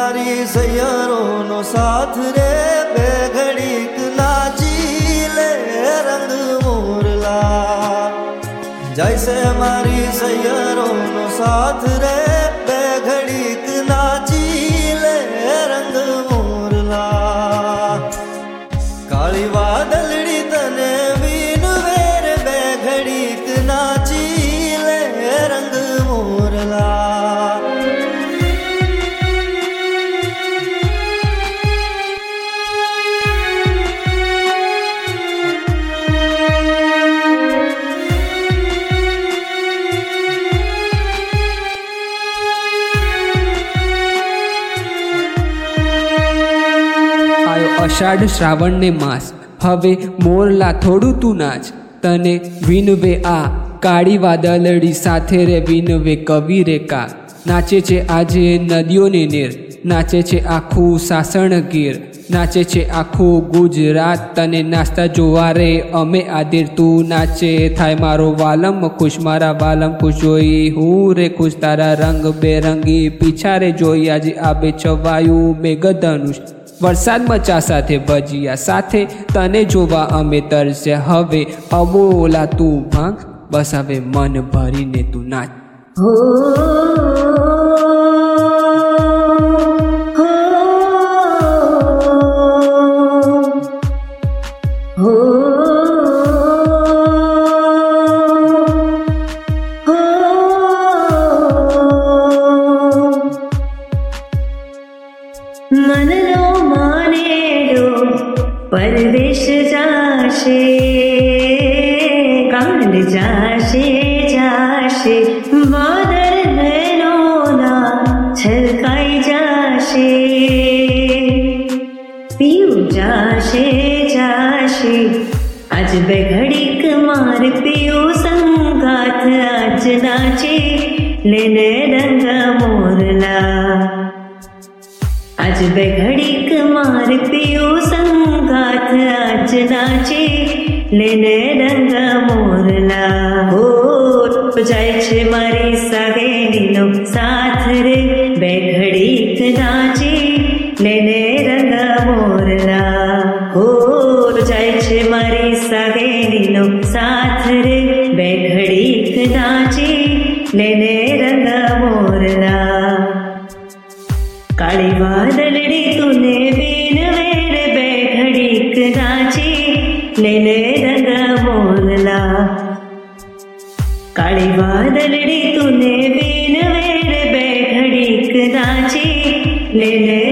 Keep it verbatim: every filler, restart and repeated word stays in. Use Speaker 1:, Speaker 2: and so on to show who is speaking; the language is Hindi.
Speaker 1: मारी सैयरों नो साथ रे बे घड़ीक नाची ले रंग मोरला। जैसे मारी सैयरों नो साथ रे बे घड़ीक नाची ले रंग मोरला। काली वादलड़ी तने बीन वेर बे घड़ीक नाची ले रंग मोरला।
Speaker 2: अषाढ़ श्रावण ने मास हवे मोरला थोड़ू तू नाच। तने विनवे आ काड़ी वादलड़ी साथे रे विनवे कवि रे का। नाचे छे आजे नदियों ने नीर, नाचे छे आखू सासण गीर, नाचे छे आखू गुजरात। तने नाचता जोवा रे अमे आदिर तू नाचे थाय मारो वालम खुश मारा वालम खुश जोई हूँ रे खुश तारा रंग बेरंगी पीछा रे जोई आज आबे छवायु मेघधनुष। वरसाद मचा साथे भजिया साथे तने जोवा अमे तरसे हवे अबोला तू भांग बस हवे मन भरीने तू नाच।
Speaker 3: हो हो मन लो माने लो परदेश जाशे कांड जाशे जाशे बादल नैनोना छलकाई जाशे पीऊ जाशे जाशे आज बेघड़ीक मार पीऊ संगात आज नाचे लेने रंग मोरला। आज बेघड़ीक मार पियो संगात आज नाचे लेने रंग मोरला। हो जाय छे मारी सगेलीनो साथ रे बेघड़ीक नाचे लेने रंग मोरला। हो जाय छे मारी सगेलीनो साथ रे बेघड़ीक नाचे लेने रंग मोरला। काली वादलड़ी तूने बीन वेर बेघड़ीक नाची लेने रंग मोरला। काली वादलड़ी तूने बीन वेर बेघड़ीक नाची लेने